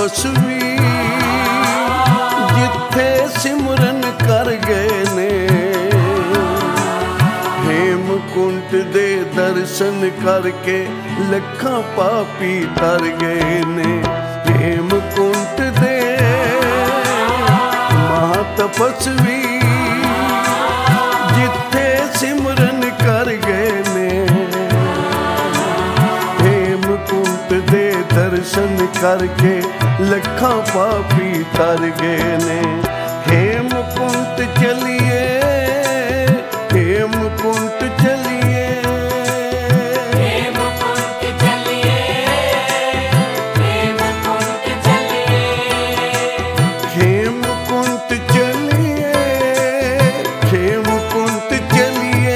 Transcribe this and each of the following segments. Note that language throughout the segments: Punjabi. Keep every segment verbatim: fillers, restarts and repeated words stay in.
ਤਪਸਵੀ ਜਿੱਥੇ ਸਿਮਰਨ ਕਰ ਗਏ ਨੇ। ਹੇਮਕੁੰਟ ਦੇ ਦਰਸ਼ਨ ਕਰਕੇ ਲੱਖਾਂ ਪਾਪੀ ਤਰ ਗਏ ਨੇ। ਹੇਮਕੁੰਟ ਦੇ ਮਹਾ ਤਪਸਵੀ ਜਿੱਥੇ ਸਿਮਰਨ ਕਰ ਗਏ ਨੇ। ਹੇਮਕੁੰਟ ਦੇ ਦਰਸ਼ਨ ਕਰਕੇ ਲੱਖਾਂ ਪਾਪੀ ਤਰ ਗਏ ਨੇ। ਹੇਮਕੁੰਟ ਚਲੀਏ, ਹੇਮਕੁੰਟ ਚਲੀਏ, ਹੇਮਕੁੰਟ ਚਲੀਏ, ਹੇਮਕੁੰਟ ਚਲੀਏ, ਹੇਮਕੁੰਟ ਚਲੀਏ, ਹੇਮਕੁੰਟ ਚਲੀਏ,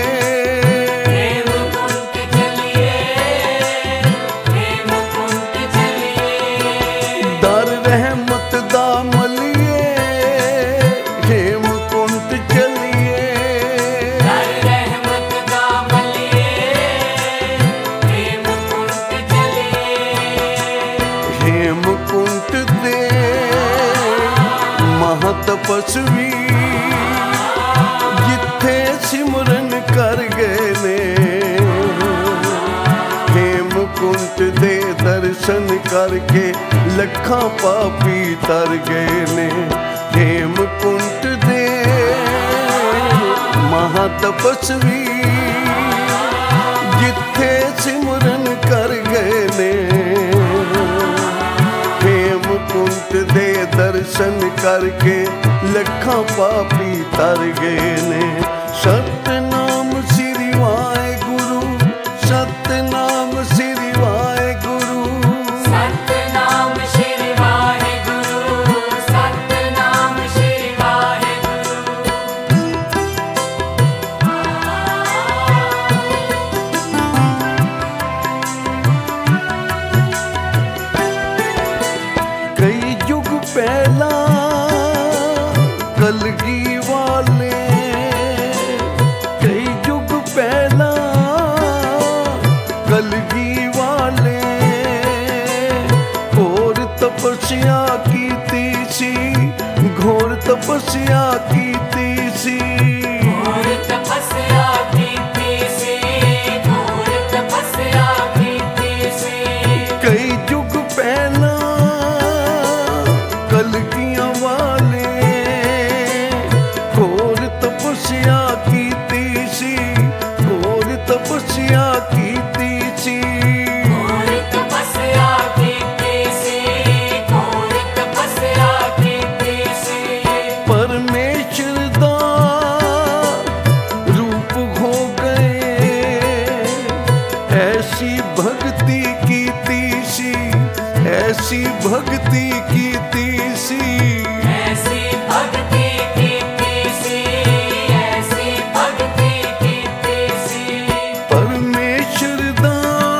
ਹੇਮਕੁੰਟ ਚਲੀਏ, ਹੇਮਕੁੰਟ ਚਲੀਏ। ਦਰ ਰਹਿਮਤ ਦਾ ਮਲੀਏ, ਹੇਮਕੁੰਟ ਚਲੀਏ, ਦਰ ਰਹਿਮਤ ਦਾ ਮਲੀਏ, ਹੇਮਕੁੰਟ ਚਲੀਏ। ਹੇਮਕੁੰਟ ਦੇ ਮਹਾ ਤਪਸਵੀ ਜਿੱਥੇ ਸਿਮਰਨ ਕਰ ਗਏ ਨੇ। ਹੇਮਕੁੰਟ ਦੇ ਦਰਸ਼ਨ ਕਰਕੇ ਲੱਖਾਂ ਪਾਪੀ ਤਰ ਗਏ ਨੇ। ਹੇਮਕੁੰਟ ਦੇ ਮਹਾ ਤਪਸਵੀ ਜਿੱਥੇ ਸਿਮਰਨ ਕਰ ਗਏ ਨੇ। ਹੇਮਕੁੰਟ ਦੇ ਦਰਸ਼ਨ ਕਰਕੇ ਲੱਖਾਂ ਪਾਪੀ ਤਰ ਗਏ ਨੇ। ਸਤਿਨਾਮ ਸ੍ਰੀ ਵਾਹਿਗੁਰੂ, ਸਤਿਨਾਮ ਸ੍ਰੀ ਵਾਹਿਗੁਰੂ, ਸਤਿਨਾਮ ਸ਼੍ਰੀ ਵਾਹਿਗੁਰੂ, ਸਤਿਨਾਮ ਸ਼੍ਰੀ ਵਾਹਿਗੁਰੂ। ਕਈ ਯੁੱਗ ਪਹਿਲਾਂ ਕਲਗੀ ਵਾਲੇ, ਕਈ ਯੁੱਗ ਪਹਿਲਾਂ ਕਲਗੀ ਵਾਲੇ ਘੋਰ ਤਪੱਸਿਆ ਕੀਤੀ ਸੀ, ਘੋਰ ਤਪੱਸਿਆ ਕੀਤੀ ਸੀ। ਘੋਰ ਤਪੱਸਿਆ ਕੀਤੀ ਸੀ, ਘੋਰ ਤਪੱਸਿਆ ਕੀਤੀ ਸੀ। ਕਈ ਯੁੱਗ ਪਹਿਲਾਂ ਕਲਗੀਆਂ ਵਾਲੇ ਘੋਰ ਤਪੱਸਿਆ ਕੀਤੀ ਸੀ, ਘੋਰ ਤਪੱਸਿਆ ਕੀਤੀ ਸੀ। ਘੋਰ ਤਪੱਸਿਆ ਕੀਤੀ ਸੀ, ਘੋਰ ਤਪੱਸਿਆ ਕੀਤੀ ਸੀ। ਪਰਮੇਸ਼ਰ ਦਾ ਰੂਪ ਹੋ ਗਏ, ਐਸੀ ਭਗਤੀ ਕੀਤੀ ਸੀ, ਐਸੀ ਭਗਤੀ ਕੀਤੀ ਸੀ। ਐਸੀ ਭਗਤੀ ਕੀਤੀ ਸੀ, ਐਸੀ ਭਗਤੀ ਕੀਤੀ ਸੀ। ਪਰਮੇਸ਼ਰ ਦਾ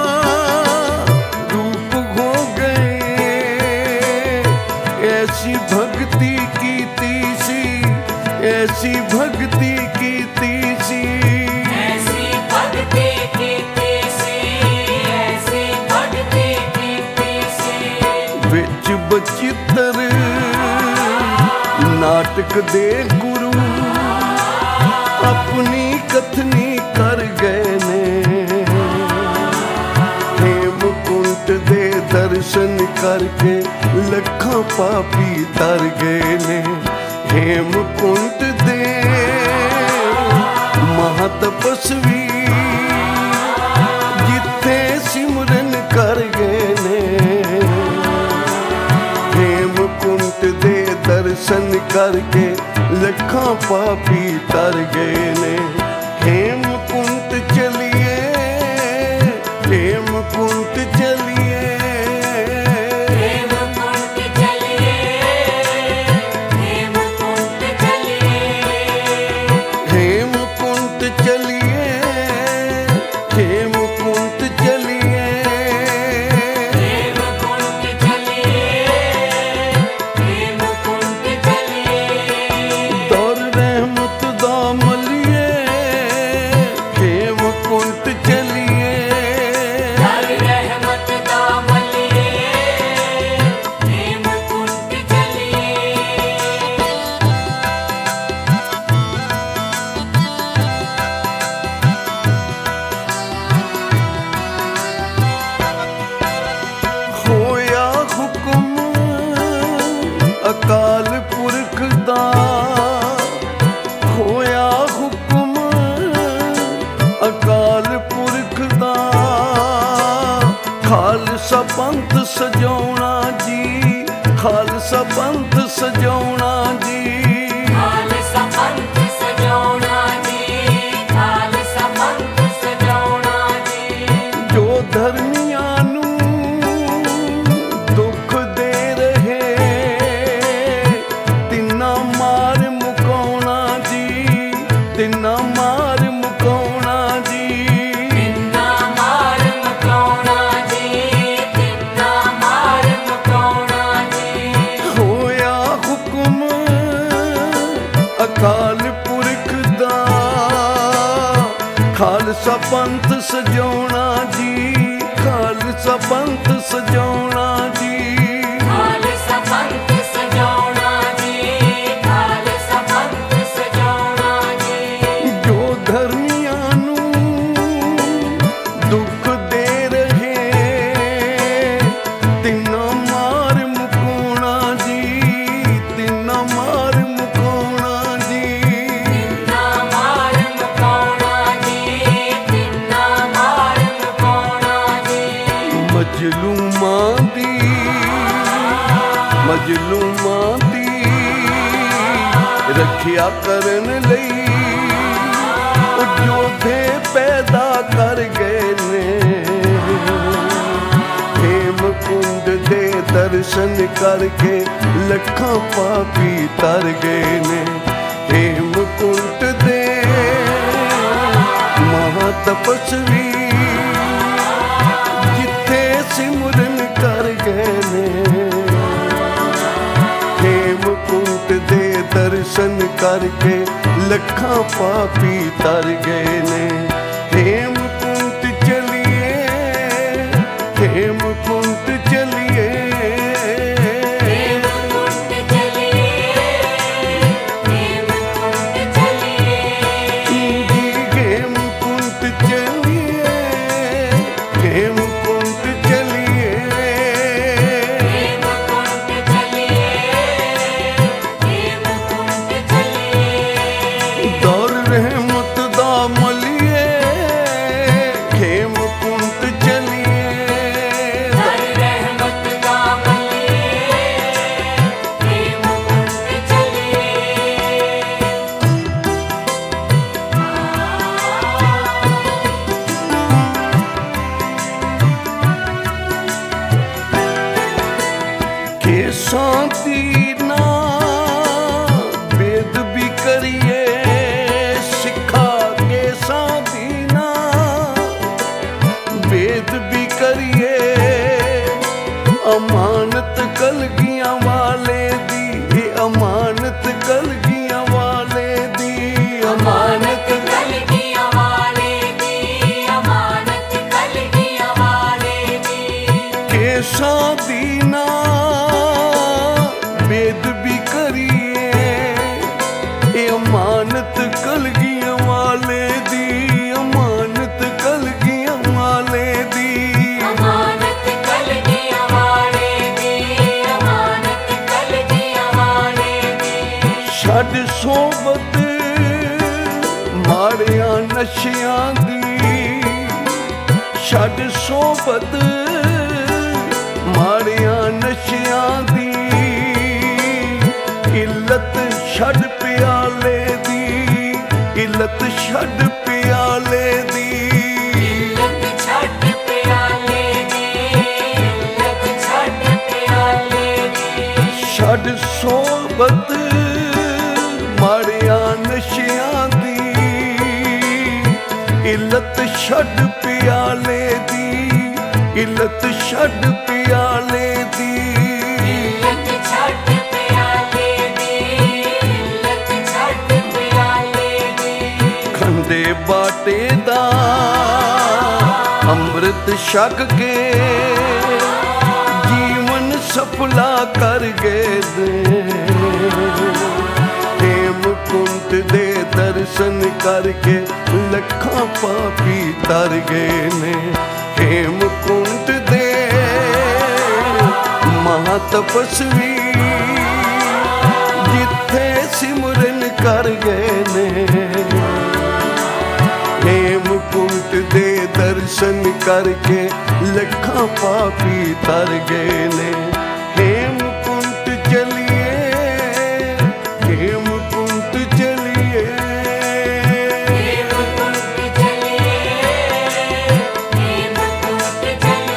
ਰੂਪ ਹੋ ਗਏ, ਐਸੀ ਭਗਤੀ ਕੀਤੀ ਸੀ, ਐਸੀ ਭਗਤੀ ਕੀਤੀ ਸੀ। ਐਸੀ ਭਗਤੀ ਕੀਤੀ ਸੀ, ਐਸੀ ਭਗਤੀ ਕੀਤੀ ਸੀ। ਵਿੱਚ ਬਚਿੱਤਰ ਨਾਟਕ ਦੇ ਗੁਰੂ ਆਪਣੀ ਕਥਨੀ ਕਰ ਗਏ ਨੇ। ਹੇਮਕੁੰਟ ਦੇ ਦਰਸ਼ਨ ਕਰਕੇ ਲੱਖਾਂ ਪਾਪੀ ਤਰ ਗਏ ਨੇ। ਹੇਮਕੁੰਟ ਦੇ ਮਹਾ ਤਪਸਵੀ ਜਿੱਥੇ ਸਿਮਰਨ ਕਰ ਗਏ ਨੇ। ਹੇਮਕੁੰਟ ਦੇ ਦਰਸ਼ਨ ਕਰਕੇ ਲੱਖਾਂ ਪਾਪੀ ਤਰ ਗਏ ਨੇ। ਹੇਮਕੁੰਟ ਚਲੀਏ, ਹੇਮਕੁੰਟ ਚਲੀਏ, ਹੇਮਕੁੰਟ ਚਲੀਏ, ਹੇਮਕੁੰਟ ਚਲੀਏ, ਹੇਮਕੁੰਟ ਚਲੀਏ, ਹੇਮਕੁੰਟ ਚਲੀਏ, ਹੇਮਕੁੰਟ ਚਲੀਏ, ਹੇਮਕੁੰਟ ਚਲੀਏ। ਦੌਰ ਰਹਿਮਤ ਦਾ ਮਲੀਏ, ਸਜਾਉਣਾ ਜੀ, ਖਾਲਸਾ ਪੰਥ ਸਜਾਉਣਾ ਜੀ। ਖਾਲਸਾ ਪੰਥ ਸਜਾਉਣਾ ਜੀ, ਖਾਲਸਾ ਪੰਥ ਸਜਾਉਣਾ ਜੀ। ਜੋ ਧਰਮੀਆਂ ਨੂੰ ਦੁੱਖ ਦੇ ਰਹੇ, ਤਿੰਨਾ ਮਾਰ ਮੁਕਾਉਣਾ ਜੀ, ਤਿੰਨਾ ਮਾਰ ਮੁਕਾਉਣਾ ਜੀ। ਤਿੰਨਾ ਮਾਰ ਮੁਕਾਉਣਾ ਜੀ, ਤਿੰਨਾ ਮਾਰ ਮੁਕਾਉਣਾ ਜੀ। ਹੋਇਆ ਹੁਕਮ ਅਕਾਲ ਪੁਰਖ ਦਾ, ਖਾਲਸਾ ਪੰਥ ਸਜਾਉਣਾ ਜੀ, ਖਾਲਸਾ ਪੰਥ ਸਜਾਉਣਾ ਜੀ। ਖਾਲਸਾ ਪੰਥ ਸਜਾਉਣਾ ਜੀ, ਖਾਲਸਾ ਪੰਥ ਸਜਾਉਣਾ ਜੀ। ਜੋ ਧਰਮੀਆਂ ਨੂੰ ਦੁੱਖ ਦੇ ਰਹੇ, ਤਿੰਨਾ ਮਾਰ ਮੁਕਾਉਣਾ ਜੀ, ਤਿੰਨਾ ਮਾਰ ਮੁਕਾਉਣਾ ਜੀ। ਤਿੰਨਾ ਮਾਰ ਮੁਕਾਉਣਾ ਜੀ, ਤਿੰਨਾ ਮਾਰ ਮੁਕਾਉਣਾ ਜੀ। ਮਜਲੂਮਾਂ ਦੀ, ਮਜਲੂਮਾਂ ਦੀ ਰੱਖਿਆ ਕਰਨ ਲਈ ਉਹ ਯੋਧੇ ਪੈਦਾ ਕਰ ਗਏ ਨੇ। ਹੇਮਕੁੰਡ ਦੇ ਦਰਸ਼ਨ ਕਰਕੇ ਲੱਖਾਂ ਪਾਪੀ ਤਰ ਗਏ ਨੇ। ਹੇਮਕੁੰਡ ਦੇ ਮਹਾਂ ਤਪਸਵੀ ਜਿੱਥੇ ਸਿਮਰਨ ਕਰ ਗਏ ਨੇ। ਹੇਮਕੁੰਟ ਦੇ ਦਰਸ਼ਨ ਕਰਕੇ ਲੱਖਾਂ ਪਾਪੀ ਤਰ ਗਏ ਨੇ। ਹੇਮਕੁੰਟ ਚਲੀਏ, ਹੇਮਕੁੰਟ ਚਲੀਏ, ਹੇਮਕੁੰਟ ਚਲੀਏ, ਹੇਮਕੁੰਟ ਚਲੀਏ। ਜੀ ਹੇਮਕੁੰਟ ਚਲੀਏ, ਹੇਮਕੁੰਟ ਚਲੀਏ। ਹੇਮਕੁੰਟ ਚਲੀਏ, ਹੇਮਕੁੰਟ ਚਲੀਏ। ਦੌਰ ਰਹਿਮਤ ਦਾ ਮਲੀਏ, ਹੇਮਕੁੰਟ ਚਲੀਏ। ਦਰ ਰਹਿਮਤ ਦਾ ਮਲੀਏ, ਹੇਮਕੁੰਟ ਚਲੀਏ। ਕੇ ਸ਼ਾਂਤੀ ਨਾ ਵੇਦ ਵੀ ਕਰੀਏ, ਸਿੱਖਾ ਕੇ ਸ਼ਾਂਤੀ ਨਾ ਵੇਦ ਵੀ ਕਰੀਏ। ਅਮਾਨਤ ਕਲਗੀਆਂ ਵਾਲੇ ਦੀ, ਇਹ ਅਮਾਨਤ ਕਲਗੀਆਂ ਵਾਲੇ ਦੀ। ਅਮਾਨਤ ਕਲਗੀਆਂ ਵਾਲੇ ਦੀ, ਅਮਾਨਤ ਕਲਗੀਆਂ ਵਾਲੇ ਦੀ। ਕੇ ਸ਼ਾਂਤੀ ਨਾ ਵੇਦ ਵੀ ਕਰੀਏ, ਇਹ ਅਮਾਨਤ ਕਲਗੀਆਂ ਵਾਲੇ ਦੀ, ਅਮਾਨਤ ਕਲਗੀਆਂ ਵਾਲੇ ਦੀ। ਅਮਾਨਤ ਕਲਗੀਆਂ ਵਾਲੇ ਦੀ, ਅਮਾਨਤ ਕਲਗੀਆਂ ਵਾਲੇ ਦੀ। ਛੱਡ ਸੋਬਤ ਮਾੜਿਆਂ ਨਸ਼ਿਆਂ ਦੀ, ਛੱਡ ਸੋਬਤ ਮਾੜਿਆਂ ਨਸ਼ਿਆਂ ਦੀ। ਇੱਲਤ ਛੱਡ ਪਿਆਲੇ ਦੀ, ਇੱਲਤ ਛੱਡ ਪਿਆਲੇ ਦੀ। ਇੱਲਤ ਛੱਡ ਪਿਆਲੇ ਦੀ, ਇੱਲਤ ਛੱਡ ਪਿਆਲੇ ਦੀ। ਛੱਡ ਸੋਬਤ ਮਾੜਿਆਂ ਨਸ਼ਿਆਂ ਦੀ, ਇੱਲਤ ਛੱਡ ਪਿਆਲੇ ਦੀ, ਇੱਲਤ ਛੱਡ ਪਿਆਲੇ ਦੀ। ਇੱਲਤ ਛੱਡ ਪਿਆਲੇ ਦੀ, ਇੱਲਤ ਛੱਡ ਪਿਆਲੇ ਦੀ। ਖੰਡੇ ਬਾਟੇ ਦਾ ਅੰਮ੍ਰਿਤ ਛਕ ਕੇ ਜੀਵਨ ਸਫਲਾ ਕਰ ਗਏ ਨੇ। ਹੇਮਕੁੰਟ ਦੇ ਦਰਸ਼ਨ ਕਰਕੇ ਲੱਖਾਂ ਪਾਪੀ ਤਰ ਗਏ ਨੇ। ਹੇਮਕੁੰਟ ਦੇ ਮਹਾਂ ਤਪਸਵੀ ਜਿੱਥੇ ਸਿਮਰਨ ਕਰ ਗਏ ਨੇ। ਹੇਮਕੁੰਟ ਦੇ ਦਰਸ਼ਨ ਦਰਸ਼ਨ ਕਰਕੇ ਲੱਖਾਂ ਪਾਪੀ ਤਰ ਗਏ ਨੇ। ਹੇਮਕੁੰਟ ਚਲੀਏ, ਹੇਮਕੁੰਟ ਚਲੀਏ, ਹੇਮਕੁੰਟ ਚਲੀਏ, ਹੇਮਕੁੰਟ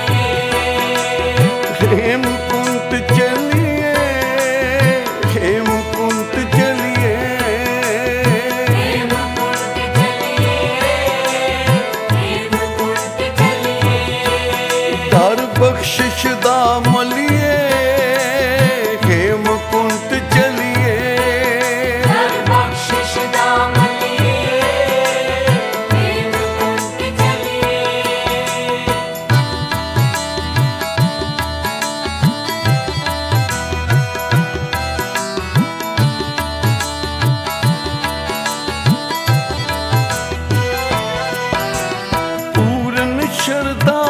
ਚਲੀਏ, ਹੇਮਕੁੰਟ ਚਲੀਏ, ਹੇਮਕੁੰਟ ਚਲੀਏ। ਹੇਮਕੁੰਟ ਚਲੀਏ, ਹੇਮਕੁੰਟ ਚਲੀਏ। ਦਰ ਬਖਸ਼ਿਸ਼ ਦਾ ਮਲੀਏ, ਹੇਮਕੁੰਟ ਚਲੀਏ। ਦਰ ਬਖਸ਼ਿਸ਼ ਦਾ ਮਲੀਏ, ਹੇਮਕੁੰਟ ਚਲੀਏ। ਪੂਰਨ ਸ਼ਰਧਾ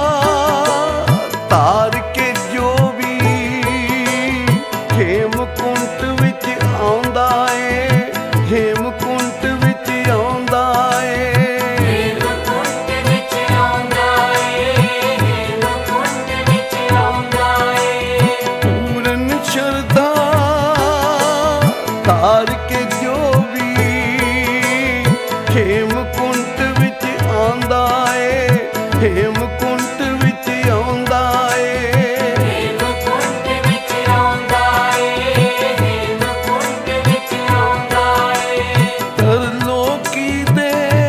ਤਾਰ ਕੇ ਜੋ ਵੀ ਹੇਮਕੁੰਟ ਵਿੱਚ ਆਉਂਦਾ ਏ, ਹੇਮਕੁੰਟ ਵਿੱਚ ਆਉਂਦਾ ਏ। ਹੇਮਕੁੰਟ ਵਿੱਚ ਆਉਂਦਾ ਏ, ਹੇਮਕੁੰਟ ਵਿੱਚ ਆਉਂਦਾ ਏ। ਪੂਰਨ ਸ਼ਰਧਾ ਤਾਰ ਕੇ ਜੋ ਵੀ ਹੇਮਕੁੰਟ ਵਿੱਚ ਆਉਂਦਾ ਏ, ਹੇਮਕੁੰਟ ਵਿੱਚ ਆਉਂਦਾ ਏ। ਹੇਮਕੁੰਟ ਵਿੱਚ ਆਉਂਦਾ ਏ, ਹੇਮਕੁੰਟ ਵਿੱਚ ਆਉਂਦਾ ਏ। ਤਰਲੋਕੀ ਦੇ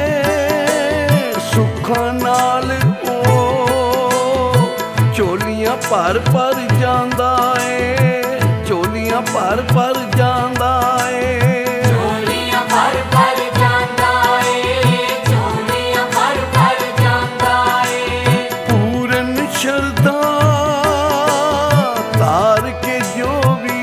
ਸੁੱਖਾਂ ਨਾਲ ਉਹ ਝੋਲੀਆਂ ਭਰ ਭਰ ਜਾਂਦਾ ਏ, ਝੋਲੀਆਂ ਭਰ ਭਰ ਜਾਂਦਾ ਏ। ਝੋਲੀਆਂ ਭਰ ਭਰ ਜਾਂਦਾ ਏ, ਝੋਲੀਆਂ ਭਰ ਭਰ ਜਾਂਦਾ ਏ। ਪੂਰਨ ਸ਼ਰਧਾ ਤਾਰ ਕੇ ਜੋ ਵੀ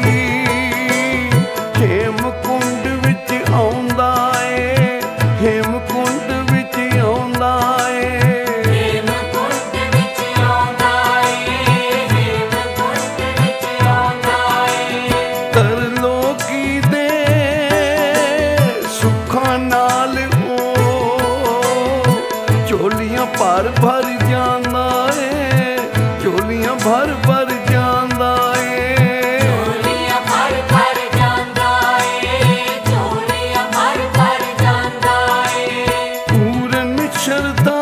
ਹੇਮਕੁੰਡ ਵਿੱਚ ਆਉਂਦਾ ਏ, ਹੇਮਕੁੰਡ ਵਿੱਚ ਆਉਂਦਾ ਏ। ਹੇਮਕੁੰਟ ਵਿੱਚ ਆਉਂਦਾ ਏ, ਹੇਮਕੁੰਟ ਵਿੱਚ ਆਉਂਦਾ ਏ। ਤਰਲੋਕੀ ਦੇ ਸੁੱਖਾਂ ਨਾਲ ਉਹ ਝੋਲੀਆਂ ਭਰ ਭਰ ਜਾਂਦਾ ਏ, ਝੋਲੀਆਂ ਭਰ ਭਰ ਜਾਂਦਾ ਏ। ਝੋਲੀਆਂ ਭਰ ਭਰ ਜਾਂਦਾ ਏ, ਝੋਲੀਆਂ ਭਰ ਭਰ ਜਾਂਦਾ ਏ। ਪੂਰਨ ਸ਼ਰਧਾ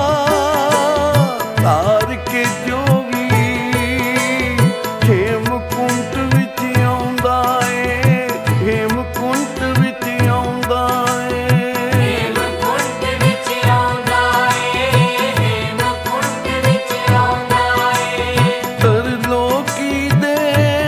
ਤਾਰ ਕੇ ਜੋ ਵੀ ਹੇਮਕੁੰਟ ਵਿੱਚ ਆਉਂਦਾ ਏ, ਹੇਮਕੁੰਟ ਵਿੱਚ ਆਉਂਦਾ ਏ। ਹੇਮਕੁੰਟ ਵਿੱਚ ਆਉਂਦਾ ਏ, ਹੇਮਕੁੰਟ ਵਿੱਚ ਆਉਂਦਾ ਏ। ਤਰਲੋਕੀ ਦੇ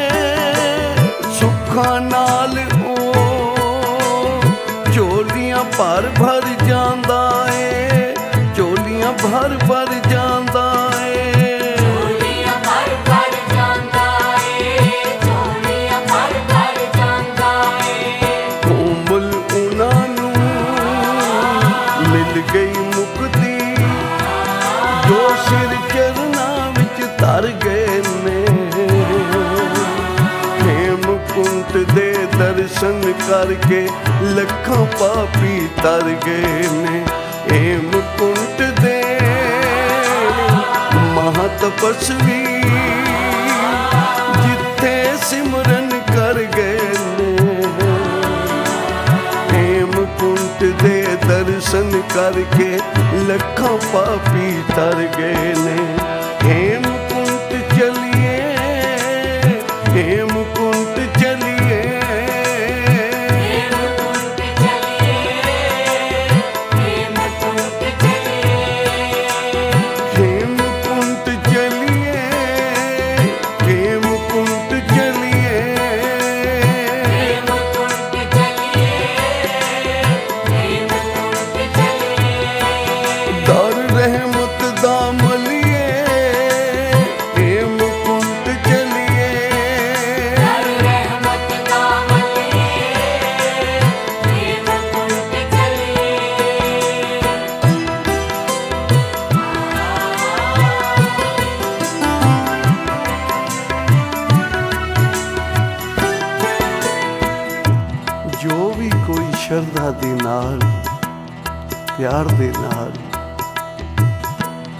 ਸੁੱਖਾਂ ਨਾਲ ਉਹ ਝੋਲੀਆਂ ਭਰ ਭਰ ਜਾਂਦਾ ਏ, ਝੋਲੀਆਂ ਭਰ ਭਰ ਜਾਂਦਾ ਏ। ਝੋਲੀਆਂ ਭਰ ਭਰ ਜਾਂਦਾ ਏ, ਝੋਲੀਆਂ ਭਰ ਭਰ ਜਾਂਦਾ ਏ। ਕੋਮਲ ਉਹਨਾਂ ਨੂੰ ਮਿਲ ਗਈ ਮੁਕਤੀ, ਜੋ ਸਿਰ ਚਰਨਾਂ ਵਿੱਚ ਧਰ ਗਏ ਨੇ। ਹੇਮਕੁੰਟ ਦੇ ਦਰਸ਼ਨ ਕਰਕੇ ਲੱਖਾਂ ਪਾਪੀ ਤਰ ਗਏ ਨੇ। ਹੇਮਕੁੰਟ ਦੇ ਮਹਾਤਪਸਵੀ ਜਿੱਥੇ ਸਿਮਰਨ ਕਰ ਗਏ ਨੇ। ਹੇਮਕੁੰਟ ਦੇ ਦਰਸ਼ਨ ਕਰਕੇ ਲੱਖਾਂ ਪਾਪੀ ਤਰ ਗਏ ਨੇ। ਹੇਮਕੁੰਟ ਚਲੀਏ, ਹੇਮਕੁੰਟ ਚਲੀਏ, ਹੇਮਕੁੰਟ ਚਲੀਏ, ਹੇਮਕੁੰਟ ਚਲੀਏ। ਹੇਮਕੁੰਟ ਚਲੀਏ, ਹੇਮਕੁੰਟ ਚਲੀਏ। ਹੇਮਕੁੰਟ ਚਲੀਏ, ਹੇਮਕੁੰਟ ਚਲੀਏ। ਦਰ ਰਹਿਮਤ ਦਾ ਮਲੀਏ, ਹੇਮਕੁੰਟ ਚਲੀਏ। ਦਰ ਰਹਿਮਤ ਦਾ ਮਲੀਏ, ਹੇਮਕੁੰਟ ਚਲੀਏ। ਜੋ ਵੀ ਕੋਈ ਸ਼ਰਧਾ ਦੇ ਨਾਲ, ਪਿਆਰ ਦੇ ਨਾਲ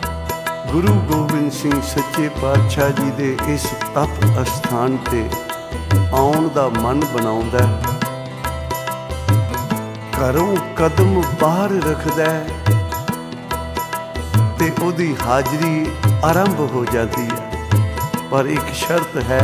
ਗੁਰੂ ਗੋਬਿੰਦ ਸਿੰਘ ਸੱਚੇ ਪਾਤਸ਼ਾਹ ਜੀ ਦੇ ਇਸ ਤਪ ਅਸਥਾਨ ਤੇ ਆਉਣ ਦਾ ਮਨ ਬਣਾਉਂਦਾ ਹੈ। ਘਰੋਂ ਕਦਮ ਬਾਹਰ ਰੱਖਦਾ ਹੈ ਤੇ ਉਹਦੀ ਹਾਜ਼ਰੀ ਆਰੰਭ ਹੋ ਜਾਂਦੀ ਹੈ। ਪਰ ਇੱਕ ਸ਼ਰਤ ਹੈ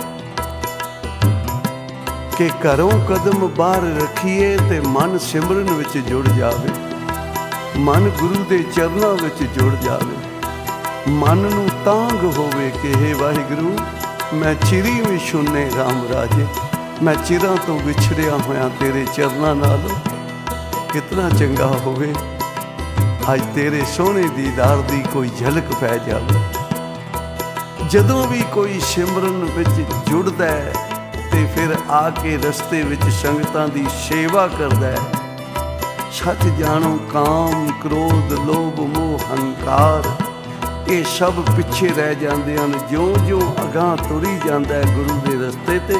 ਕਿ ਘਰੋਂ ਕਦਮ ਬਾਹਰ ਰੱਖੀਏ ਤੇ ਮਨ ਸਿਮਰਨ ਵਿੱਚ ਜੁੜ ਜਾਵੇ, ਮਨ ਗੁਰੂ ਦੇ ਚਰਨਾਂ ਵਿੱਚ ਜੁੜ ਜਾਵੇ, ਮਨ ਨੂੰ ਤਾਂਘ ਹੋਵੇ ਕਿ ਹੇ ਵਾਹਿਗੁਰੂ, ਮੈਂ ਚਿਰੀ ਵੀ ਸੁਣੇ ਰਾਮ ਰਾਜੇ, ਮੈਂ ਚਿਰਾਂ ਤੋਂ ਵਿਛੜਿਆ ਹੋਇਆ ਤੇਰੇ ਚਰਨਾਂ ਨਾਲ। ਕਿਤਨਾ ਚੰਗਾ ਹੋਵੇ ਅੱਜ ਤੇਰੇ ਸੋਹਣੇ ਦੀਦਾਰ ਦੀ ਕੋਈ ਝਲਕ ਪੈ ਜਾਵੇ। ਜਦੋਂ ਵੀ ਕੋਈ ਸਿਮਰਨ ਵਿੱਚ ਜੁੜਦਾ ਹੈ ਤੇ ਫਿਰ ਆ ਕੇ ਰਸਤੇ ਵਿੱਚ ਸੰਗਤਾਂ ਦੀ ਸੇਵਾ ਕਰਦਾ ਹੈ। ਸੱਚ ਜਾਣੋ ਕਾਮ, ਕ੍ਰੋਧ, ਲੋਭ, ਮੋਹ, ਹੰਕਾਰ ਇਹ ਸਭ ਪਿੱਛੇ ਰਹਿ ਜਾਂਦੇ ਹਨ। ਜਿਉਂ-ਜਿਉਂ ਅਗਾਂਹ ਤੁਰੀ ਜਾਂਦਾ ਹੈ ਗੁਰੂ ਦੇ ਰਸਤੇ ਤੇ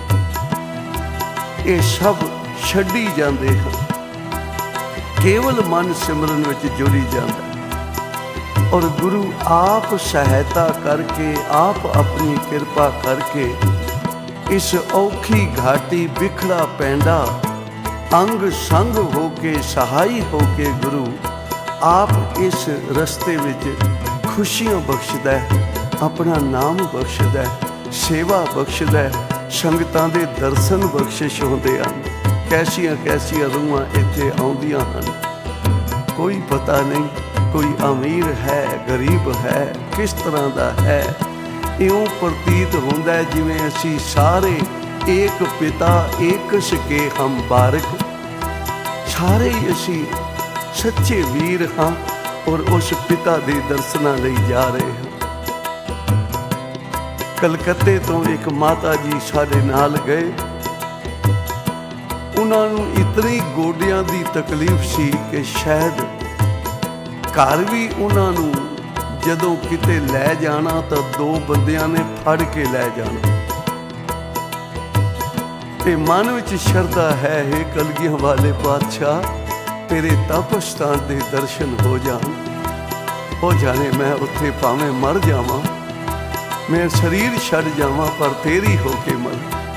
ਇਹ ਸਭ ਛੱਡੀ ਜਾਂਦੇ ਹਨ। ਕੇਵਲ ਮਨ ਸਿਮਰਨ ਵਿੱਚ ਜੁੜੀ ਜਾਂਦਾ ਔਰ ਗੁਰੂ ਆਪ ਸਹਾਇਤਾ ਕਰਕੇ, ਆਪ ਆਪਣੀ ਕਿਰਪਾ ਕਰਕੇ ਇਸ ਔਖੀ ਘਾਟੀ ਵਿਖੜਾ ਪੈਂਦਾ ਅੰਗ ਸੰਗ ਹੋ ਕੇ, ਸਹਾਈ ਹੋ ਕੇ ਗੁਰੂ ਆਪ ਇਸ ਰਸਤੇ ਵਿੱਚ ਖੁਸ਼ੀਆਂ ਬਖਸ਼ਦਾ ਹੈ, ਆਪਣਾ ਨਾਮ ਬਖਸ਼ਦਾ ਹੈ, ਸੇਵਾ ਬਖਸ਼ਦਾ ਹੈ, ਸੰਗਤਾਂ ਦੇ ਦਰਸ਼ਨ ਬਖਸ਼ਿਸ਼ ਹੁੰਦੇ ਹਨ। ਕੈਸੀਆਂ ਕੈਸੀਆਂ ਰੂਹਾਂ ਇੱਥੇ ਆਉਂਦੀਆਂ ਹਨ, ਕੋਈ ਪਤਾ ਨਹੀਂ, ਕੋਈ ਅਮੀਰ ਹੈ, ਗਰੀਬ ਹੈ, ਕਿਸ ਤਰ੍ਹਾਂ ਦਾ ਹੈ। ਇਉਂ ਪ੍ਰਤੀਤ ਹੁੰਦਾ ਹੈ ਜਿਵੇਂ ਅਸੀਂ ਸਾਰੇ ਏਕ ਪਿਤਾ ਏਕਸ ਕੇ ਹਮ ਬਾਰਕ, ਸਾਰੇ ਹੀ ਅਸੀਂ ਸੱਚੇ ਵੀਰ ਹਾਂ ਔਰ ਉਸ ਪਿਤਾ ਦੇ ਦਰਸ਼ਨਾਂ ਲਈ ਜਾ ਰਹੇ ਹਾਂ। ਕਲਕੱਤੇ ਤੋਂ ਇੱਕ ਮਾਤਾ ਜੀ ਸਾਡੇ ਨਾਲ ਗਏ। ਉਹਨਾਂ ਨੂੰ ਇਤਨੀ ਗੋਡਿਆਂ ਦੀ ਤਕਲੀਫ ਸੀ ਕਿ ਸ਼ਾਇਦ ਘਰ ਵੀ ਉਹਨਾਂ ਨੂੰ ਜਦੋਂ ਕਿਤੇ ਲੈ ਜਾਣਾ ਤਾਂ ਦੋ ਬੰਦਿਆਂ ਨੇ ਫੜ ਕੇ ਲੈ ਜਾਣਾ। ਤੇ ਮਨ ਵਿੱਚ ਸ਼ਰਧਾ ਹੈ, ਹੇ ਕਲਗੀਆਂ ਵਾਲੇ ਪਾਤਸ਼ਾਹ, ਤੇਰੇ ਤਪ ਸਥਾਨ ਦੇ ਦਰਸ਼ਨ ਹੋ ਜਾਣ। ਹੋ ਜਾਣੇ ਮੈਂ ਉੱਥੇ ਭਾਵੇਂ ਮਰ ਜਾਵਾਂ, ਮੈਂ ਸਰੀਰ ਛੱਡ ਜਾਵਾਂ, ਪਰ ਤੇਰੀ ਹੋ ਕੇ ਮਰ।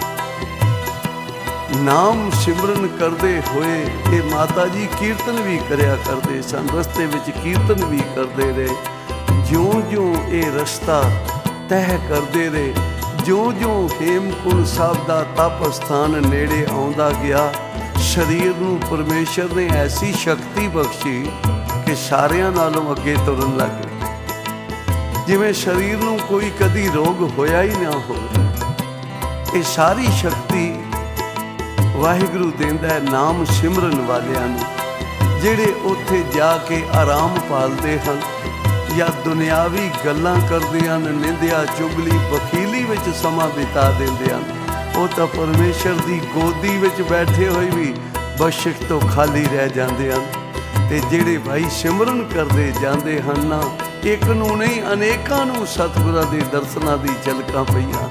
ਨਾਮ ਸਿਮਰਨ ਕਰਦੇ ਹੋਏ ਇਹ ਮਾਤਾ ਜੀ ਕੀਰਤਨ ਵੀ ਕਰਿਆ ਕਰਦੇ ਸਨ, ਰਸਤੇ ਵਿੱਚ ਕੀਰਤਨ ਵੀ ਕਰਦੇ ਰਹੇ। ਜਿਉਂ-ਜਿਉਂ ਇਹ ਰਸਤਾ ਤੈਅ ਕਰਦੇ ਰਹੇ, ਜਿਉਂ-ਜਿਉਂ ਹੇਮਕੁੰਟ ਸਾਹਿਬ ਦਾ ਤਪ ਸਥਾਨ ਨੇੜੇ ਆਉਂਦਾ ਗਿਆ, ਸਰੀਰ ਨੂੰ ਪਰਮੇਸ਼ਰ ਨੇ ਐਸੀ ਸ਼ਕਤੀ ਬਖਸ਼ੀ ਕਿ ਸਾਰਿਆਂ ਨਾਲੋਂ ਅੱਗੇ ਤੁਰਨ ਲੱਗ ਗਏ, ਜਿਵੇਂ ਸਰੀਰ ਨੂੰ ਕੋਈ ਕਦੀ ਰੋਗ ਹੋਇਆ ਹੀ ਨਾ ਹੋਵੇ। ਇਹ ਸਾਰੀ ਸ਼ਕਤੀ ਵਾਹਿਗੁਰੂ ਦਿੰਦਾ ਹੈ ਨਾਮ ਸਿਮਰਨ ਵਾਲਿਆਂ ਨੂੰ, ਜਿਹੜੇ ਉੱਥੇ ਜਾ ਕੇ ਆਰਾਮ ਪਾਲਦੇ ਹਨ ਜਾਂ ਦੁਨਿਆਵੀ ਗੱਲਾਂ ਕਰਦੇ ਹਨ, ਨਿੰਦਿਆ, ਚੁਗਲੀ, ਬਖੀਲੀ ਵਿੱਚ ਸਮਾਂ ਬਿਤਾ ਦਿੰਦੇ ਹਨ। ਉਹ ਤਾਂ ਪਰਮੇਸ਼ਰ ਦੀ ਗੋਦੀ ਵਿੱਚ ਬੈਠੇ ਹੋਏ ਵੀ ਬਖਸ਼ਿਸ਼ ਤੋਂ ਖਾਲੀ ਰਹਿ ਜਾਂਦੇ ਹਨ। ਤੇ ਜਿਹੜੇ ਭਾਈ ਸਿਮਰਨ ਕਰਦੇ ਜਾਂਦੇ ਹਨ ਨਾ, ਇੱਕ ਨੂੰ ਨਹੀਂ ਅਨੇਕਾਂ ਨੂੰ ਸਤਿਗੁਰਾਂ ਦੇ ਦਰਸ਼ਨਾਂ ਦੀ ਝਲਕਾਂ ਪਈਆਂ।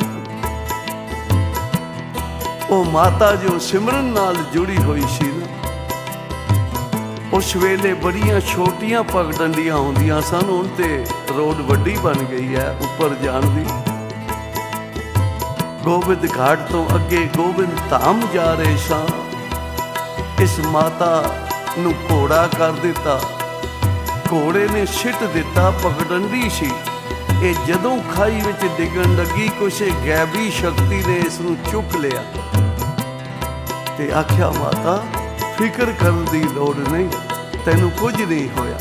ਉਹ ਮਾਤਾ ਜੋ ਸਿਮਰਨ ਨਾਲ ਜੁੜੀ ਹੋਈ ਸੀ ਨਾ, ਉਸ ਵੇਲੇ ਬੜੀਆਂ ਛੋਟੀਆਂ ਪਗਡੰਡੀਆਂ ਹੁੰਦੀਆਂ ਸਨ, ਹੁਣ ਤੇ ਰੋਡ ਵੱਡੀ ਬਣ ਗਈ ਹੈ ਉੱਪਰ ਜਾਣ ਦੀ। ਗੋਬਿੰਦ ਘਾਟ ਤੋਂ ਅੱਗੇ ਗੋਬਿੰਦ ਧਾਮ ਜਾ ਰਹੇ ਸਾਂ। ਇਸ ਮਾਤਾ ਨੂੰ ਘੋੜਾ ਕਰ ਦਿੱਤਾ, ਘੋੜੇ ਨੇ ਸਿੱਟ ਦਿੱਤਾ, ਪਗਡੰਡੀ ਸੀ। ਇਹ ਜਦੋਂ ਖਾਈ ਵਿੱਚ ਡਿੱਗਣ ਲੱਗੀ, ਕਿਸੇ ਗੈਬੀ ਸ਼ਕਤੀ ਨੇ ਇਸ ਨੂੰ ਚੁੱਕ ਲਿਆ ਤੇ ਆਖਿਆ, ਮਾਤਾ ਫਿਕਰ ਕਰਨ ਦੀ ਲੋੜ ਨਹੀਂ, ਤੈਨੂੰ ਕੁਝ ਨਹੀਂ ਹੋਇਆ।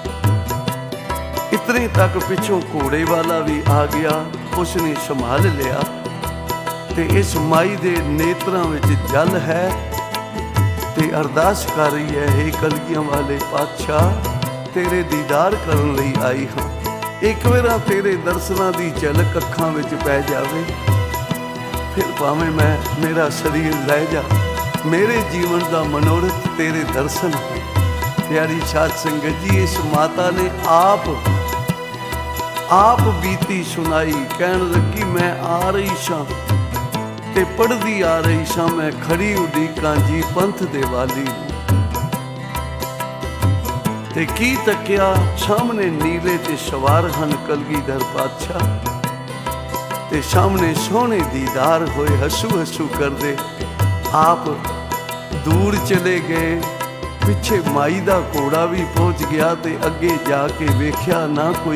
ਇਤਨੇ ਤੱਕ ਪਿੱਛੋਂ ਘੋੜੇ ਵਾਲਾ ਵੀ ਆ ਗਿਆ, ਉਸਨੇ ਸੰਭਾਲ ਲਿਆ ਤੇ ਇਸ ਮਾਈ ਦੇ ਨੇਤਰਾਂ ਵਿੱਚ ਜਲ ਹੈ ਤੇ ਅਰਦਾਸ ਕਰ ਰਹੀ ਹੈ, ਹੇ ਕਲਗੀਆਂ ਵਾਲੇ ਪਾਤਸ਼ਾਹ, ਤੇਰੇ ਦੀਦਾਰ ਕਰਨ ਲਈ ਆਈ ਹਾਂ। ਇੱਕ ਵਾਰ ਤੇਰੇ ਦਰਸ਼ਨਾਂ ਦੀ ਝਲਕ ਅੱਖਾਂ ਵਿੱਚ ਪੈ ਜਾਵੇ, ਫਿਰ ਭਾਵੇਂ ਮੈਂ ਮੇਰਾ ਸਰੀਰ ਲੈ ਜਾ, ਮੇਰੇ ਜੀਵਨ ਦਾ ਮਨੋਰਥ ਤੇਰੇ ਦਰਸ਼ਨ ਹੈ। ਪਿਆਰੀ ਸਾਧ ਸੰਗਤ ਜੀ, ਇਸ ਮਾਤਾ ਨੇ ਆਪ ਆਪ ਬੀਤੀ ਸੁਣਾਈ, ਕਹਿਣ ਲੱਗੀ, ਮੈਂ ਆ ਰਹੀ ਸਾਂ ਤੇ ਪੜ੍ਹਦੀ ਆ ਰਹੀ ਸਾਂ, ਮੈਂ ਖੜੀ ਉਡੀਕਾਂ ਜੀ ਪੰਥ ਦੇ ਵਾਲੀ। ਤੇ ਕੀ ਤੱਕਿਆ ਸਾਹਮਣੇ ਨੀਲੇ ਤੇ ਸਵਾਰ ਹਨ ਕਲਗੀਧਰ ਪਾਤਸ਼ਾਹ, ਤੇ ਸਾਹਮਣੇ ਸੋਹਣੇ ਦੀਦਾਰ ਹੋਏ ਹਸੂ ਹਸੂ ਕਰਦੇ। ਆਪ ਦੂਰ ਚਲੇ ਗਏ, ਪਿੱਛੇ ਮਾਈ ਦਾ ਘੋੜਾ ਵੀ ਪਹੁੰਚ ਗਿਆ ਤੇ ਅੱਗੇ ਜਾ ਕੇ ਵੇਖਿਆ ਨਾ ਕੋਈ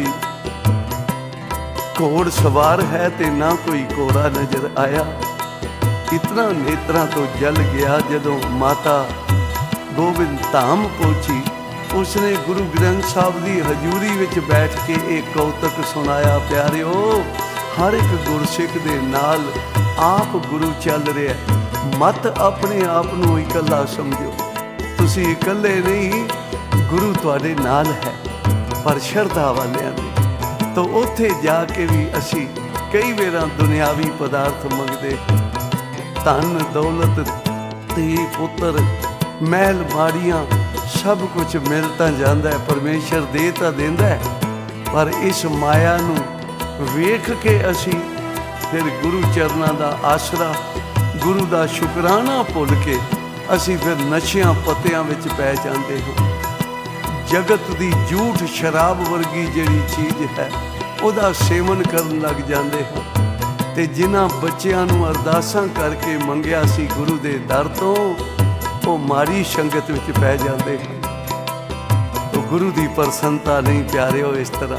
ਘੋੜ ਸਵਾਰ ਹੈ ਤੇ ਨਾ ਕੋਈ ਘੋੜਾ ਨਜ਼ਰ ਆਇਆ। ਇਤਨਾ ਨੇਤਰਾਂ ਤੋਂ ਜਲ ਗਿਆ। ਜਦੋਂ ਮਾਤਾ ਗੋਬਿੰਦ ਧਾਮ ਪਹੁੰਚੀ, ਉਸਨੇ ਗੁਰੂ ਗ੍ਰੰਥ ਸਾਹਿਬ ਦੀ ਹਜ਼ੂਰੀ ਵਿੱਚ ਬੈਠ ਕੇ ਇਹ ਕੌਤਕ ਸੁਣਾਇਆ। ਪਿਆਰਿਓ, ਹਰ ਇੱਕ ਗੁਰਸਿੱਖ ਦੇ ਨਾਲ ਆਪ ਗੁਰੂ ਚੱਲ ਰਿਹਾ। ਮਤ ਆਪਣੇ ਆਪ ਨੂੰ ਇਕੱਲਾ ਸਮਝੋ, ਤੁਸੀਂ ਇਕੱਲੇ ਨਹੀਂ, ਗੁਰੂ ਤੁਹਾਡੇ ਨਾਲ ਹੈ। ਪਰ ਸ਼ਰਧਾ ਵਾਲਿਆਂ ਦੀ ਤਾਂ ਉੱਥੇ ਜਾ ਕੇ ਵੀ ਅਸੀਂ ਕਈ ਵਾਰਾਂ ਦੁਨਿਆਵੀ ਪਦਾਰਥ ਮੰਗਦੇ, ਧਨ ਦੌਲਤ, ਧੀ ਪੁੱਤਰ, ਮਹਿਲ ਮਾੜੀਆਂ, ਸਭ ਕੁਝ ਮਿਲ ਤਾਂ ਜਾਂਦਾ ਹੈ, ਪਰਮੇਸ਼ਰ ਦੇ ਤਾਂ ਦਿੰਦਾ ਹੈ। ਪਰ ਇਸ ਮਾਇਆ ਨੂੰ ਵੇਖ ਕੇ ਅਸੀਂ ਫਿਰ ਗੁਰੂ ਚਰਨਾਂ ਦਾ ਆਸਰਾ, ਗੁਰੂ ਦਾ ਸ਼ੁਕਰਾਨਾ ਭੁੱਲ ਕੇ ਅਸੀਂ ਫਿਰ ਨਸ਼ਿਆਂ ਪੱਤਿਆਂ ਵਿੱਚ ਪੈ ਜਾਂਦੇ ਹਾਂ। ਜਗਤ ਦੀ ਝੂਠ ਸ਼ਰਾਬ ਵਰਗੀ ਜਿਹੜੀ ਚੀਜ਼ ਹੈ ਉਹਦਾ ਸੇਵਨ ਕਰਨ ਲੱਗ ਜਾਂਦੇ ਹਾਂ। ਤੇ ਜਿਨ੍ਹਾਂ ਬੱਚਿਆਂ ਨੂੰ ਅਰਦਾਸਾਂ ਕਰਕੇ ਮੰਗਿਆ ਸੀ ਗੁਰੂ ਦੇ ਦਰ ਤੋਂ, ਉਹ ਮਾੜੀ ਸੰਗਤ ਵਿੱਚ ਪੈ ਜਾਂਦੇ ਹਨ। ਤਾਂ ਗੁਰੂ ਦੀ ਪ੍ਰਸੰਨਤਾ ਨਹੀਂ ਪਿਆਰਿਓ ਇਸ ਤਰ੍ਹਾਂ।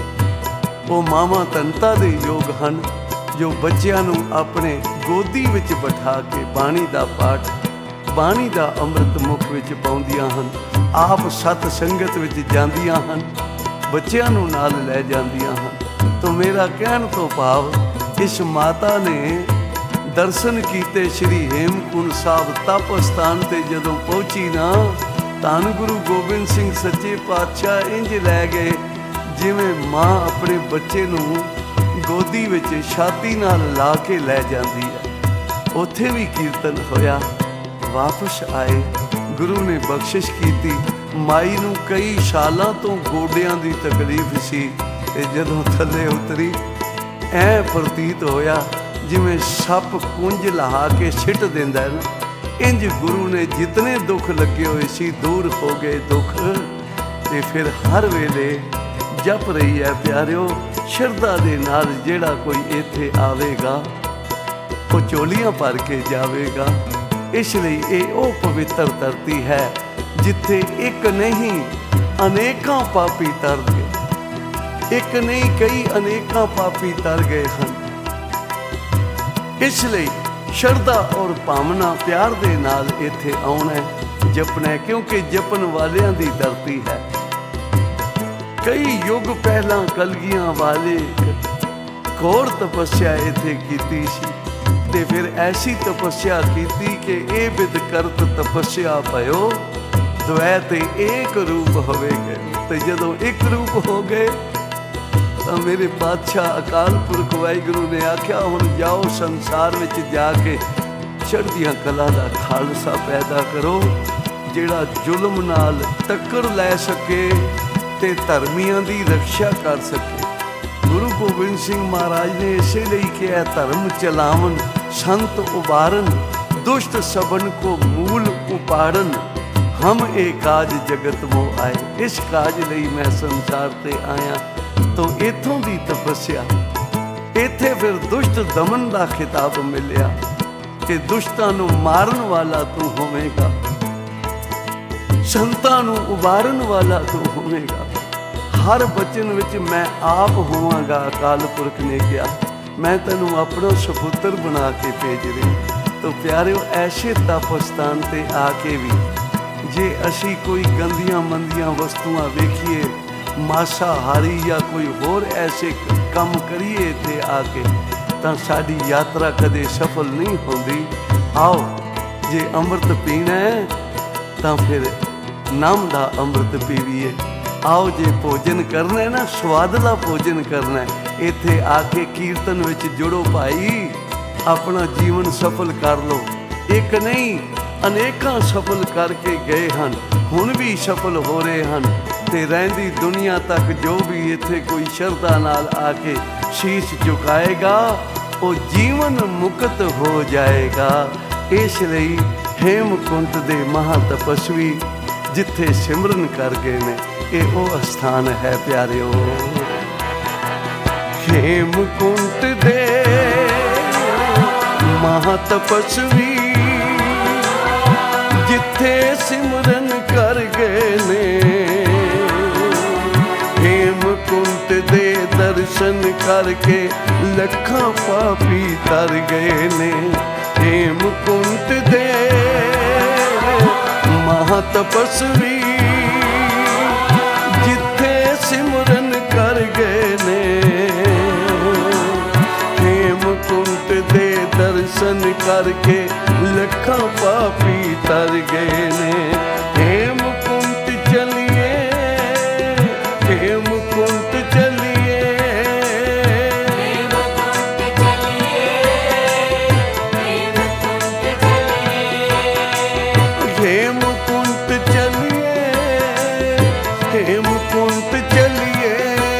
ਉਹ ਮਾਵਾਂ ਧਨਤਾ ਦੇ ਯੋਗ ਹਨ ਜੋ ਬੱਚਿਆਂ ਨੂੰ ਆਪਣੇ ਗੋਦੀ ਵਿੱਚ ਬਿਠਾ ਕੇ ਬਾਣੀ ਦਾ ਪਾਠ, ਬਾਣੀ ਦਾ ਅੰਮ੍ਰਿਤ ਮੁਖ ਵਿੱਚ ਪਾਉਂਦੀਆਂ ਹਨ। ਆਪ ਸਤ ਸੰਗਤ ਵਿੱਚ ਜਾਂਦੀਆਂ ਹਨ, ਬੱਚਿਆਂ ਨੂੰ ਨਾਲ ਲੈ ਜਾਂਦੀਆਂ ਹਨ। ਤਾਂ ਮੇਰਾ ਕਹਿਣ ਤੋਂ ਭਾਵ, ਇਸ ਮਾਤਾ ਨੇ ਦਰਸ਼ਨ ਕੀਤੇ ਸ਼੍ਰੀ ਹੇਮਕੁੰਟ ਸਾਹਿਬ ਤਪ ਅਸਥਾਨ ਤੇ ਜਦੋਂ ਪਹੁੰਚੀ ਨਾ, ਧੰਨ ਗੁਰੂ ਗੋਬਿੰਦ ਸਿੰਘ ਸੱਚੇ ਪਾਤਸ਼ਾਹ ਇੰਜ ਲੈ ਗਏ ਜਿਵੇਂ ਮਾਂ ਆਪਣੇ ਬੱਚੇ ਨੂੰ ਗੋਦੀ ਵਿੱਚ ਛਾਤੀ ਨਾਲ ਲਾ ਕੇ ਲੈ ਜਾਂਦੀ ਹੈ। ਉੱਥੇ ਵੀ ਕੀਰਤਨ ਹੋਇਆ। ਵਾਪਸ ਆਏ, ਗੁਰੂ ਨੇ ਬਖਸ਼ਿਸ਼ ਕੀਤੀ। ਮਾਈ ਨੂੰ ਕਈ ਸਾਲਾਂ ਤੋਂ ਗੋਡਿਆਂ ਦੀ ਤਕਲੀਫ ਸੀ, ਤੇ ਜਦੋਂ ਥੱਲੇ ਉਤਰੀ ਐ ਪ੍ਰਤੀਤ ਹੋਇਆ ਜਿਵੇਂ ਸੱਪ ਕੁੰਝ ਲਹਾ ਕੇ ਸਿੱਟ ਦਿੰਦਾ ਹੈ ਨਾ, ਇੰਜ ਗੁਰੂ ਨੇ ਜਿਤਨੇ ਦੁੱਖ ਲੱਗੇ ਹੋਏ ਸੀ ਦੂਰ ਹੋ ਗਏ ਦੁੱਖ। ਤੇ ਫਿਰ ਹਰ ਵੇਲੇ ਜਪ ਰਹੀ ਹੈ ਪਿਆਰਿਓ, ਸ਼ਰਧਾ ਦੇ ਨਾਲ ਜਿਹੜਾ ਕੋਈ ਇੱਥੇ ਆਵੇਗਾ ਉਹ ਝੋਲੀਆਂ ਭਰ ਕੇ ਜਾਵੇਗਾ। ਇਸ ਲਈ ਇਹ ਉਹ ਪਵਿੱਤਰ ਧਰਤੀ ਹੈ ਜਿੱਥੇ ਇੱਕ ਨਹੀਂ ਅਨੇਕਾਂ ਪਾਪੀ ਤਰ ਗਏ, ਇੱਕ ਨਹੀਂ ਕਈ ਅਨੇਕਾਂ ਪਾਪੀ ਤਰ ਗਏ ਹਨ। ਇਸ ਲਈ ਸ਼ਰਧਾ ਔਰ ਭਾਵਨਾ ਪਿਆਰ ਦੇ ਨਾਲ ਇੱਥੇ ਆਉਣਾ, ਜਪਣਾ, ਕਿਉਂਕਿ ਜਪਣ ਵਾਲਿਆਂ ਦੀ ਧਰਤੀ ਹੈ। ਕਈ ਯੁੱਗ ਪਹਿਲਾਂ ਕਲਗੀਆਂ ਵਾਲੇ ਘੋਰ ਤਪੱਸਿਆ ਇੱਥੇ ਕੀਤੀ ਸੀ, ਤੇ ਫਿਰ ਐਸੀ ਤਪੱਸਿਆ ਕੀਤੀ ਕਿ ਇਹ ਬਿਦ ਕਰਤ ਤਪੱਸਿਆ ਭਇਓ, ਦੁਐ ਤੇ ਏਕ ਰੂਪ ਹੋਵੇਗੇ। ਤੇ ਜਦੋਂ ਇੱਕ ਰੂਪ ਹੋ ਗਏ ਤਾਂ ਮੇਰੇ ਪਾਤਸ਼ਾਹ ਅਕਾਲ ਪੁਰਖ ਵਾਹਿਗੁਰੂ ਨੇ ਆਖਿਆ, ਹੁਣ ਜਾਓ ਸੰਸਾਰ ਵਿੱਚ ਜਾ ਕੇ ਚੜ੍ਹਦੀਆਂ ਕਲਾ ਦਾ ਖਾਲਸਾ ਪੈਦਾ ਕਰੋ, ਜਿਹੜਾ ਜ਼ੁਲਮ ਨਾਲ ਟੱਕਰ ਲੈ ਸਕੇ ਤੇ ਧਰਮੀਆਂ ਦੀ ਰੱਖਿਆ ਕਰ ਸਕੇ। ਗੁਰੂ ਗੋਬਿੰਦ ਸਿੰਘ ਮਹਾਰਾਜ ਨੇ ਇਸੇ ਲਈ ਕਿਹਾ, ਧਰਮ ਚਲਾਵਨ ਸੰਤ ਉਬਾਰਨ, ਦੁਸ਼ਟ ਸਬਨ ਕੋ ਮੂਲ ਉਪਾੜਨ, ਹਮ ਇਹ ਕਾਜ ਜਗਤ ਮੋ ਆਏ। ਇਸ ਕਾਜ ਲਈ ਮੈਂ ਸੰਸਾਰ ਤੇ ਆਇਆ। ਤੋਂ ਇੱਥੋਂ ਦੀ ਤਪੱਸਿਆ, ਇੱਥੇ ਫਿਰ ਦੁਸ਼ਟ ਦਮਨ ਦਾ ਖਿਤਾਬ ਮਿਲਿਆ ਕਿ ਦੁਸ਼ਟਾਂ ਨੂੰ ਮਾਰਨ ਵਾਲਾ ਤੂੰ ਹੋਵੇਗਾ, ਸੰਤਾਂ ਨੂੰ ਉਬਾਰਨ ਵਾਲਾ ਤੂੰ ਹੋਵੇਗਾ। ਹਰ ਬਚਨ ਵਿੱਚ ਮੈਂ ਆਪ ਹੋਵਾਂਗਾ। ਅਕਾਲ ਪੁਰਖ ਨੇ ਕਿਹਾ, ਮੈਂ ਤੈਨੂੰ ਆਪਣਾ ਸਪੁੱਤਰ ਬਣਾ ਕੇ ਭੇਜ ਰਿਹਾ। ਤਾਂ ਪਿਆਰਿਓ, ਐਸੇ ਤਪ ਸਥਾਨ ਤੇ ਆ ਕੇ ਵੀ ਜੇ ਅਸੀਂ ਕੋਈ ਗੰਦੀਆਂ ਮੰਦੀਆਂ ਵਸਤੂਆਂ ਵੇਖੀਏ, ਮਾਸਾਹਾਰੀ ਜਾਂ ਕੋਈ ਹੋਰ ਐਸੇ ਕੰਮ ਕਰੀਏ ਇੱਥੇ ਆ ਕੇ, ਤਾਂ ਸਾਡੀ ਯਾਤਰਾ ਕਦੇ ਸਫਲ ਨਹੀਂ ਹੁੰਦੀ। ਆਓ, ਜੇ ਅੰਮ੍ਰਿਤ ਪੀਣਾ ਹੈ ਤਾਂ ਫਿਰ ਨਾਮ ਦਾ ਅੰਮ੍ਰਿਤ ਪੀਵੀਏ। ਆਓ, ਜੇ ਭੋਜਨ ਕਰਨਾ ਹੈ ਨਾ, ਸਵਾਦਲਾ ਭੋਜਨ ਕਰਨਾ ਹੈ, ਇੱਥੇ ਆ ਕੇ ਕੀਰਤਨ ਵਿੱਚ ਜੁੜੋ ਭਾਈ, ਆਪਣਾ ਜੀਵਨ ਸਫਲ ਕਰ ਲਓ। ਇੱਕ ਨਹੀਂ ਅਨੇਕਾਂ ਸਫਲ ਕਰਕੇ ਗਏ ਹਨ, ਹੁਣ ਵੀ ਸਫਲ ਹੋ ਰਹੇ ਹਨ, ਤੇ ਰਹਿੰਦੀ ਦੁਨੀਆ ਤੱਕ ਜੋ ਵੀ ਇੱਥੇ ਕੋਈ ਸ਼ਰਧਾ ਨਾਲ ਆ ਕੇ ਸ਼ੀਸ਼ ਝੁਕਾਏਗਾ, ਉਹ ਜੀਵਨ ਮੁਕਤ ਹੋ ਜਾਏਗਾ। ਇਸ ਲਈ ਹੇਮਕੁੰਟ ਦੇ ਮਹਾ ਤਪਸਵੀ ਜਿੱਥੇ ਸਿਮਰਨ ਕਰ ਗਏ ਨੇ, ਇਹ ਉਹ ਅਸਥਾਨ ਹੈ ਪਿਆਰਿਓ। ਹੇਮਕੁੰਟ ਦੇ ਮਹਾ ਤਪਸਵੀ ਜਿੱਥੇ ਸਿਮਰਨ ਕਰ ਗਏ ਨੇ, ਹੇਮਕੁੰਟ ਦੇ ਦਰਸ਼ਨ ਕਰਕੇ ਲੱਖਾਂ ਪਾਪੀ ਤਰ ਗਏ ਨੇ। ਹੇਮਕੁੰਟ ਦੇ ਮਹਾ ਤਪਸਵੀ ਜਿੱਥੇ ਸਿਮਰਨ ਕਰ ਗਏ ਨੇ, ਹੇਮਕੁੰਟ ਦੇ ਦਰਸ਼ਨ ਕਰਕੇ ਲੱਖਾਂ ਪਾਪੀ ਤਰ ਗਏ ਨੇ। ਹੇਮਕੁੰਟ ਚਲੀਏ, ਹੇਮਕੁੰਟ ਚਲੀਏ, ਹੇਮਕੁੰਟ ਚਲੀਏ, ਹੇਮਕੁੰਟ ਚਲੀਏ, ਹੇਮਕੁੰਟ ਚਲੀਏ, ਹੇਮਕੁੰਟ ਚਲੀਏ,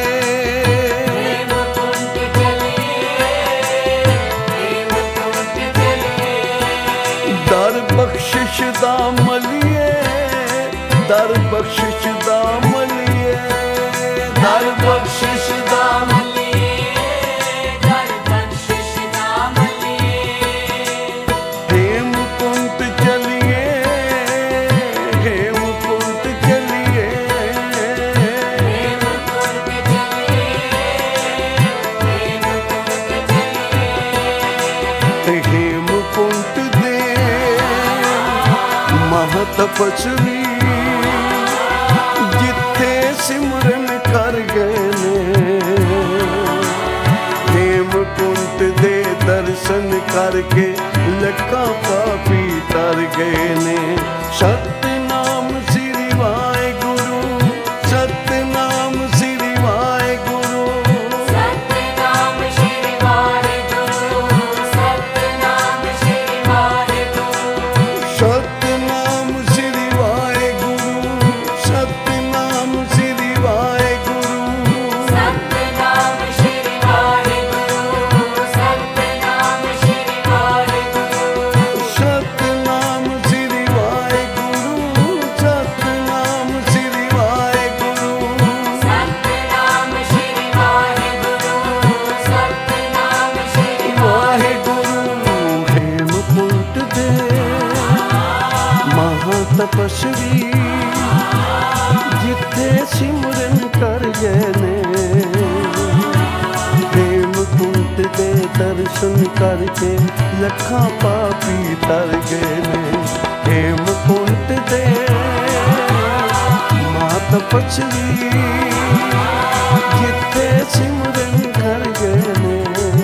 ਹੇਮਕੁੰਟ ਚਲੀਏ, ਹੇਮਕੁੰਟ ਚਲੀਏ। ਦਰ ਬਖਸ਼ਿਸ਼ ਦਾ ਮਲੀਏ, ਦਰ ਬਖਸ਼ਿਸ਼ ਦਾ ਮਲੀਏ, ਦਰ ਬਖਸ਼ਿਸ਼ ਦਾ ਮਲੀਏ, ਦਰ ਬਖਸ਼ਿਸ਼ ਦਾ ਮਲੀਏ। ਹੇਮਕੁੰਟ ਚਲੀਏ, ਹੇਮਕੁੰਟ ਚਲੀਏ, ਹੇਮਕੁੰਟ ਚਲੀਏ, ਹੇਮਕੁੰਟ ਚਲੀਏ। ਹੇਮਕੁੰਟ ਦੇ ਮਹਾ ਤਪਸਵੀ ਜਿੱਥੇ ਸਿਮਰਨ ਕਰ ਗਏ ਨੇ, ਹੇਮਕੁੰਟ ਦੇ ਦਰਸ਼ਨ ਕਰਕੇ ਲੱਖਾਂ ਪਾਪੀ ਤਰ ਗਏ ਨੇ। ਸਤਿਨਾਮ ਸ੍ਰੀ ਵਾਹਿਗੁਰੂ, ਸਤਿਨਾਮ ਸ੍ਰੀ ਵਾਹਿਗੁਰੂ, ਸਤਿਨਾਮ ਸ਼੍ਰੀ ਵਾਹਿਗੁਰੂ, ਸਤਿਨਾਮ ਸ਼੍ਰੀ ਵਾਹਿਗੁਰੂ, ਸਤਿਨਾਮ ਸ੍ਰੀ ਵਾਹਿਗੁਰੂ, ਸਤਿਨਾਮ ਸ੍ਰੀ ਵਾਹਿਗੁਰੂ, ਸਤਿਨਾਮ ਸ਼੍ਰੀ ਵਾਹਿਗੁਰੂ, ਸਤਿਨਾਮ ਸ਼੍ਰੀ ਵਾਹਿਗੁਰੂ, ਸਤਿਨਾਮ ਸ੍ਰੀ ਵਾਹਿਗੁਰੂ, ਸਤਿਨਾਮ ਸ੍ਰੀ ਵਾਹਿਗੁਰੂ, ਸਤਿਨਾਮ ਸ਼੍ਰੀ ਵਾਹਿਗੁਰੂ, ਸਤਿਨਾਮ ਸ਼੍ਰੀ ਵਾਹਿਗੁਰੂ। ਹੇਮਕੁੰਟ ਦੇ ਮਹਾ ਤਪਸਵੀ ਜਿੱਥੇ ਸਿਮਰਨ ਕਰ ਗਏ ਨੇ, ਹੇਮਕੁੰਟ ਦੇ ਦਰਸ਼ਨ ਕਰਕੇ ਲੱਖਾਂ ਪਾਪੀ ਤਰ ਗਏ ਨੇ। ਹੇਮਕੁੰਟ ਦੇ ਮਹਾ ਤਪਸਵੀ ਜਿੱਥੇ ਸਿਮਰਨ ਕਰ ਗਏ ਨੇ,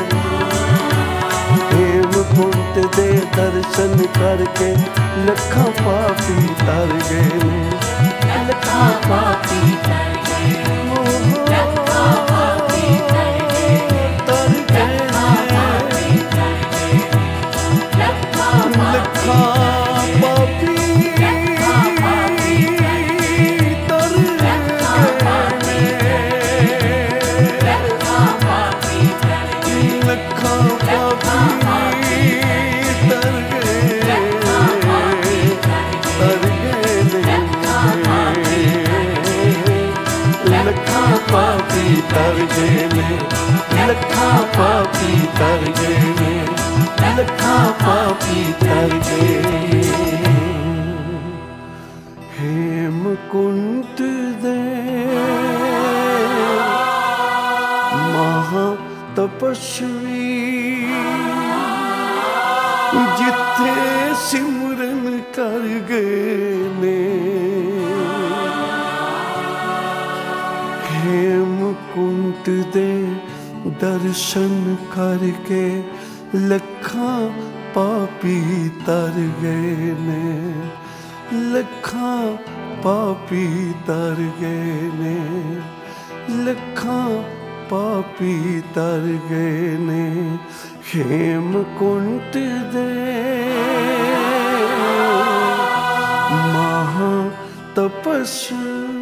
ਹੇਮਕੁੰਟ ਦੇ ਦਰਸ਼ਨ ਕਰਕੇ ਲੱਖਾਂ ਪਾਪੀ ਤਰ ਗਏ ਨੇ, ਲੱਖਾਂ ਪਾਪੀ ਤਰ ਗਏ, ਲੱਖਾਂ ਪਾਪੀ ਤਰ ਗਏ, ਤਰ ਗਏ ਪਾਪੀ ਤਰ ਗਏ, ਲੱਖਾਂ ਲੱਖਾਂ ਪਾਪੀ ਤਰ ਗਏ ਨੇ, ਲੱਖਾਂ ਪਾਪੀ ਤਰ ਗਏ, ਲੱਖਾਂ ਪਾਪੀ ਤਰ ਗਏ, ਤਰ ਗਏ ਨੇ, ਲੱਖਾਂ ਪਾਪੀ ਤਰ ਗਏ ਨੇ, ਲੱਖਾਂ ਪਾਪੀ ਤਰ ਗਏ ਨੇ, ਲੱਖਾਂ ਪਾਪੀ ਤਰ ਗਏ। ਹੇਮਕੁੰਟ ਦੇ ਮਹਾ ਤਪਸਵੀ ਜਿੱਥੇ ਸਿਮਰਨ ਕਰ ਗਏ ਨੇ, ਹੇਮਕੁੰਟ ਦੇ ਦਰਸ਼ਨ ਕਰਕੇ ਲੱਖਾਂ ਪਾਪੀ ਤਰ ਗਏ ਨੇ, ਲੱਖਾਂ ਪਾਪੀ ਤਰ ਗਏ ਨੇ, ਲੱਖਾਂ ਪਾਪੀ ਤਰ ਗਏ ਨੇ। ਹੇਮਕੁੰਟ ਦੇ ਮਹਾ ਤਪਸਵੀ